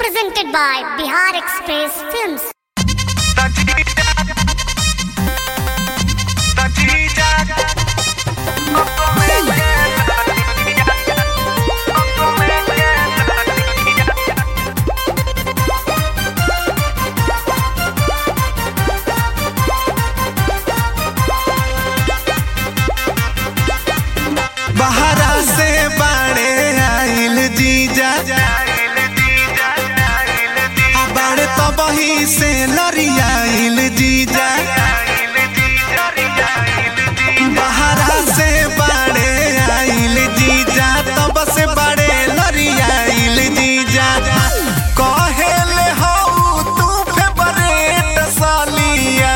Presented by Bihar Express Films. बहरा से बाड़े आइल जीजा बाड़े तो बही से लरियाइल जीजा बहरा से बाड़े आइल जीजा तब से बड़े लरियाइल जीजा कहेले हऊ तू फेवरेट सालिया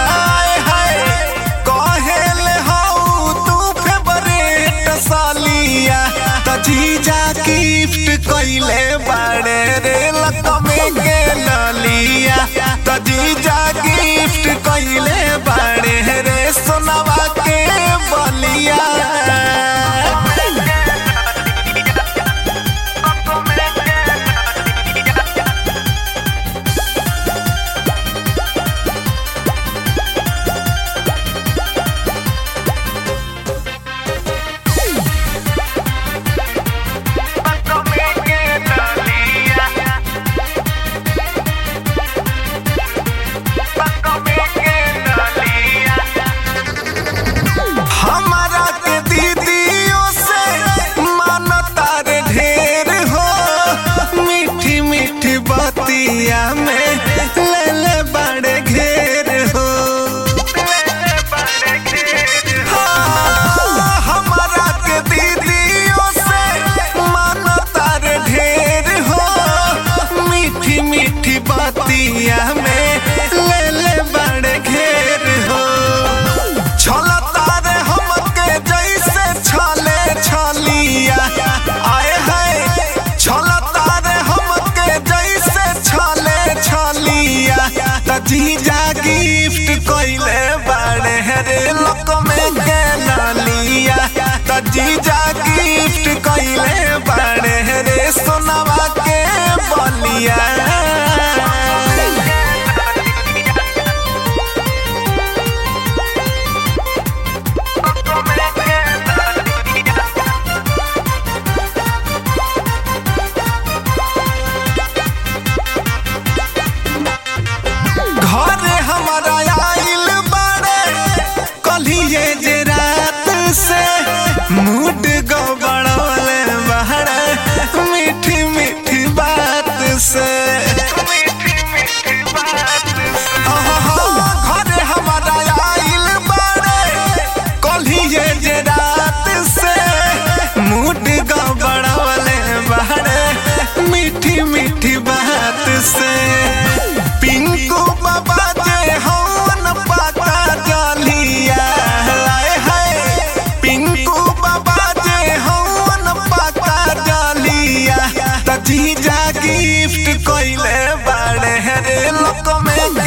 कहेले हऊ तू फेवरेट सालिया त जीजा गिफ्ट कइले बाड़े रे लकमे के ललिया त जीजा गिफ्ट कइले बाड़े रे सोनवा के बलिया हमारा के दीदियों से मानता रे ढेर हो मीठी मीठी बतिया में ले ले बड़े घेर हो हाँ, हमारा के दीदियों से मानता रे ढेर हो मीठी मीठी बतिया में ले ले बड़े घेर हो छलता रे हमके जैसे छले छलिया आए है छलता रे हमके जैसे छले छलिया त जीजा गिफ्ट कइले बाड़े रे लकमे के ललिया त जीजा गिफ्ट कइले बाड़े रे सोनवा के बलिया घरे हमारा आइल बाड़े कलिए जे रात से मूड गड़बड़ौले बाड़े मीठी मीठी बात से घरे हमारा आइल बाड़े कलिए जे रात से मूड गड़बड़ौले बाड़े मीठी मीठी बात से पिंकू बाबा जे हवन पाता जलिया आए है पिंकू बाबा जे हवन पाता जलिया त जीजा गिफ्ट कइले बाड़े रे लकमे